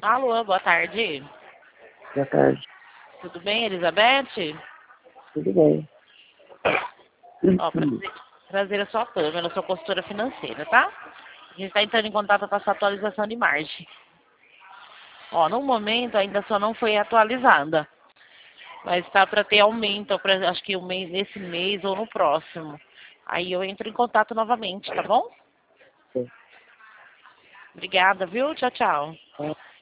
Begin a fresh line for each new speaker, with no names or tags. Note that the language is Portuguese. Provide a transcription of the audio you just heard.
Alô, boa tarde.
Boa tarde.
Tudo bem, Elizabeth?
Tudo bem.
Ó, prazer é só Pamela, eu sou consultora financeira, tá? A gente está entrando em contato para essa atualização de margem. Ó, no momento ainda só não foi atualizada. Mas está para ter aumento, acho que nesse mês ou no próximo. Aí eu entro em contato novamente, tá bom?
Sim.
Obrigada, viu? Tchau, tchau.